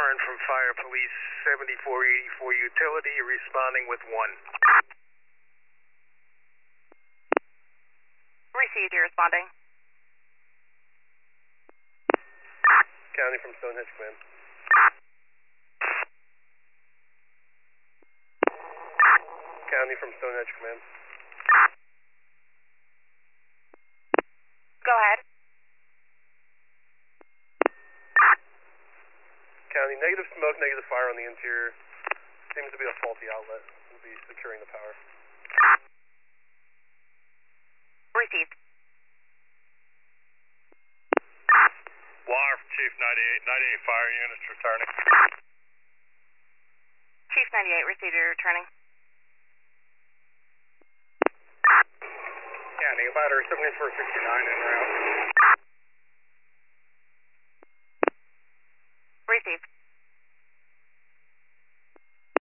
Warren from Fire Police 7484 Utility, responding with 1. Received, you're responding. County from Stonehenge Command. County from Stonehenge Command. Go ahead. County, negative smoke, negative fire on the interior. Seems to be a faulty outlet. We'll be securing the power. Received. Wire from Chief 98 fire units returning. Chief 98, received, you're returning. County, battery 7469 en route.